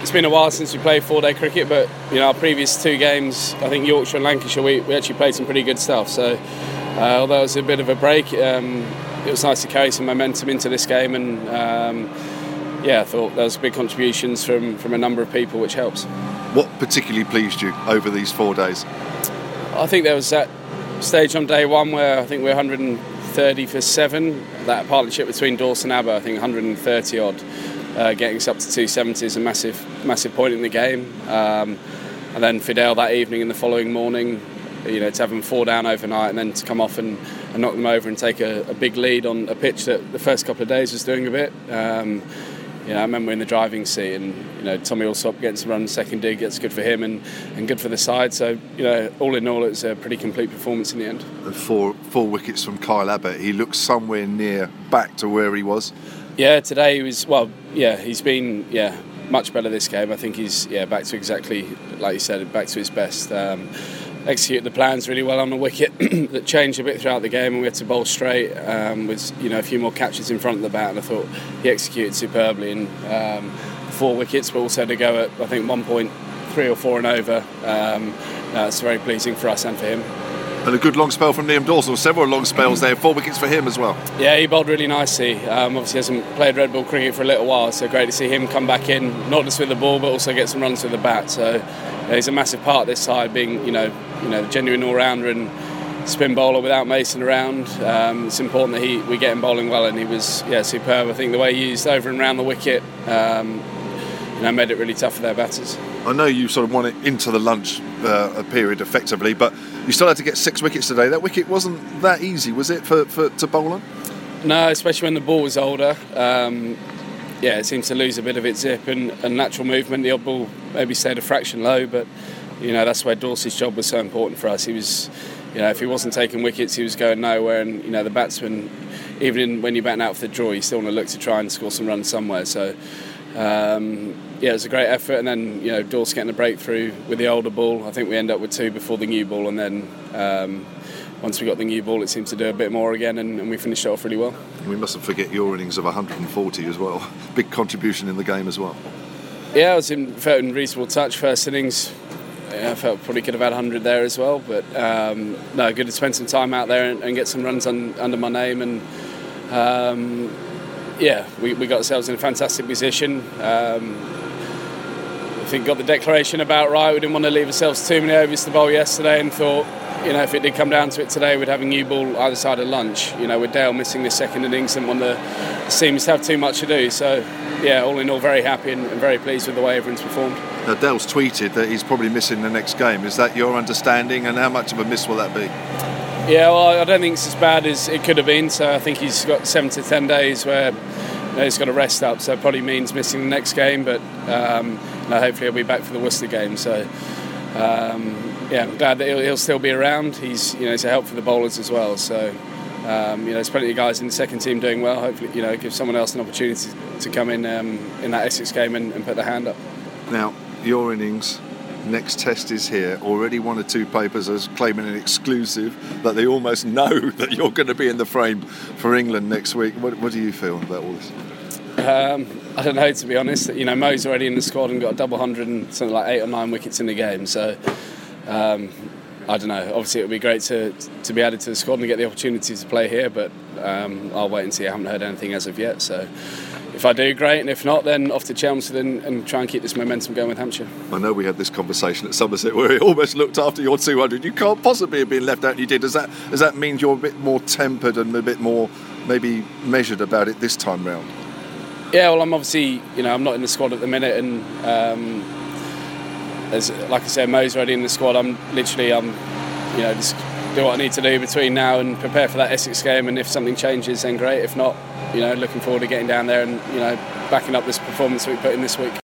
it's been a while since we played 4-day cricket, but our previous 2 games, I think Yorkshire and Lancashire, we actually played some pretty good stuff. So although it was a bit of a break, it was nice to carry some momentum into this game, and I thought there was big contributions from a number of people, which helps. What particularly pleased you over these 4 days? I think there was that stage on day 1 where I think we're 130 for 7. That partnership between Dawson and ABBA, I think 130 odd, getting us up to 270 is a massive point in the game. And then Fidel that evening and the following morning, to have them 4 down overnight and then to come off and knock them over and take a big lead on a pitch that the first couple of days was doing a bit. I remember in the driving seat, and Tommy Allsop getting some runs, second dig, that's good for him and good for the side. So all in all, it was a pretty complete performance in the end. And four wickets from Kyle Abbott. He looks somewhere near back to where he was. Yeah, today he was he's been much better this game. I think he's back to exactly like you said, back to his best. Executed the plans really well on the wicket that changed a bit throughout the game, and we had to bowl straight with a few more catches in front of the bat, and I thought he executed superbly, and 4 wickets, but also to go at I think 1.3 or 4 and over. That's very pleasing for us and for him. And a good long spell from Liam Dawson, several long spells there, 4 wickets for him as well. Yeah, he bowled really nicely. Obviously hasn't played red ball cricket for a little while, so great to see him come back in, not just with the ball, but also get some runs with the bat. So he's a massive part of this side, being the genuine all-rounder and spin bowler without Mason around. It's important that we get him bowling well, and he was superb. I think the way he used over and around the wicket made it really tough for their batters. I know you sort of won it into the lunch period effectively, but you still had to get 6 wickets today. That wicket wasn't that easy, was it, to bowl on? No, especially when the ball was older. It seems to lose a bit of its zip and natural movement. The odd ball maybe stayed a fraction low, but that's where Dorsey's job was so important for us. He was, if he wasn't taking wickets, he was going nowhere, and the batsman, even when you're batting out for the draw, you still want to look to try and score some runs somewhere. So it was a great effort, and then Dorse getting a breakthrough with the older ball. I think we ended up with 2 before the new ball, and then once we got the new ball, it seemed to do a bit more again, and we finished it off really well. We mustn't forget your innings of 140 as well. Big contribution in the game as well. Yeah, I felt in reasonable touch first innings. I felt probably could have had 100 there as well, but good to spend some time out there and get some runs under my name, and we got ourselves in a fantastic position. I think got the declaration about right. We didn't want to leave ourselves too many overs to bowl yesterday, and thought if it did come down to it today, we'd have a new ball either side of lunch. With Dale missing this second innings, and the seems to have too much to do. So all in all, very happy and very pleased with the way everyone's performed. Now, Dale's tweeted that he's probably missing the next game. Is that your understanding, and how much of a miss will that be? Yeah, well, I don't think it's as bad as it could have been. So I think he's got 7 to 10 days where he's got to rest up. So it probably means missing the next game, but hopefully he'll be back for the Worcester game. So I'm glad that he'll still be around. He's a help for the bowlers as well. So there's plenty of guys in the second team doing well. Hopefully give someone else an opportunity to come in that Essex game and put their hand up. Now, your innings, next test is here. Already 1 or 2 papers are claiming an exclusive that they almost know that you're going to be in the frame for England next week. What do you feel about all this? I don't know, to be honest. Mo's already in the squad and got a double 100 and something like 8 or 9 wickets in the game. So I don't know. Obviously, it would be great to be added to the squad and get the opportunity to play here, but I'll wait and see. I haven't heard anything as of yet. So if I do, great, and if not, then off to Chelmsford and try and keep this momentum going with Hampshire. I know we had this conversation at Somerset where it almost looked after your 200. You can't possibly have been left out, and you did. Does that mean you're a bit more tempered and a bit more maybe measured about it this time round? Yeah, well, I'm obviously, I'm not in the squad at the minute, and as like I said, Mo's already in the squad. I'm just do what I need to do between now and prepare for that Essex game, and if something changes, then great. If not, looking forward to getting down there and backing up this performance we put in this week.